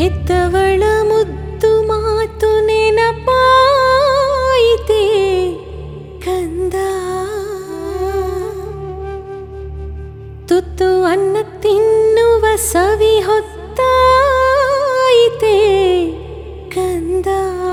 ಹೆತ್ತವಳ ಮುದ್ದು ಮಾತು ನೆನಪಾಯಿತೆ ಕಂದ. ತುತ್ತು ಅನ್ನ ತಿನ್ನುವ ಸವಿ ಹೊತ್ತಾಯಿತೆ ಕಂದ.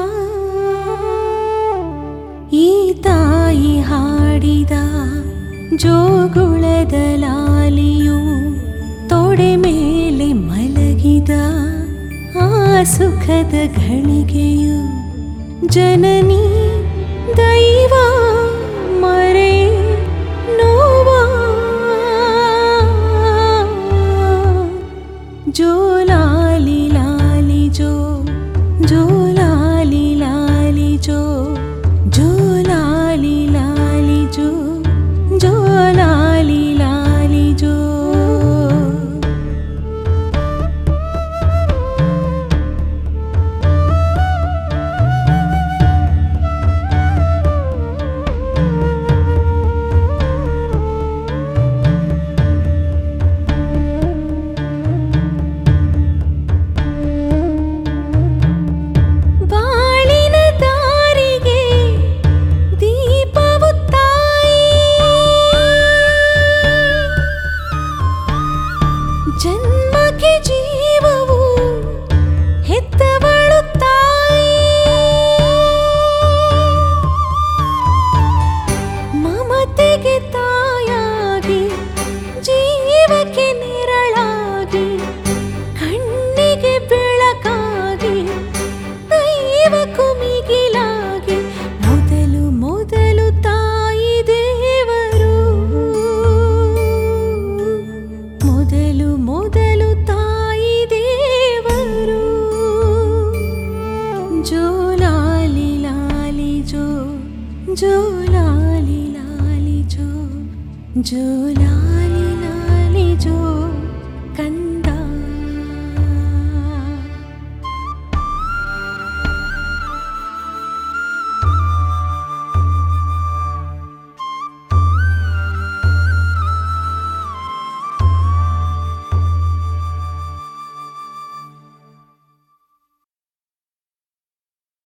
ಈ ತಾಯಿ ಹಾಡಿದ ಜೋಗುಳದ ಲಾಲಿಯು ತೊಡೆ ಮೇಲೆ ಮಲಗಿದ ಆ ಸುಖದ ಘಳಿಗೆಯು ಜನನಿ ದೈವ ಮರೆ ನೋವ. ಜೋ ಲಾಲಿ ಲಾಲಿ ಜೋ, ಜೋ ಲಾಲಿ ಲಾಲಿ ಜೋ, ಜೋ ಲಾಲಿ ಲಾಲಿ ಜೋ, ಜೋ ಲಾಲಿ ಲಾಲಿ ಜೋ. ಜನ್ಮಕ್ಕೆ ಜೀವವು ಹೆತ್ತವಳು ತಾಯಿ. ಮಮತೆಗೆ ತಾಯಾಗಿ ಜೀವಕ್ಕೆ ನೆರಳಾಗಿ ಕಣ್ಣಿಗೆ ಬೆಳಕಾಗಿ ದೈವಕ್ಕೂ ಮಿಗಿಲಾಗಿ ಮೊದಲು ಮೊದಲು ತಾಯಿ ದೇವರು. ಮೊದಲು ಮೊದಲು ತಾಯಿ ದೇವರು. ಜೋ ಲಾಲಿ ಲಾಲಿ ಜೋ, ಜೋ ಲಾಲಿ ಲಾಲಿ ಜೋ, ಜೋ ಲಾಲಿ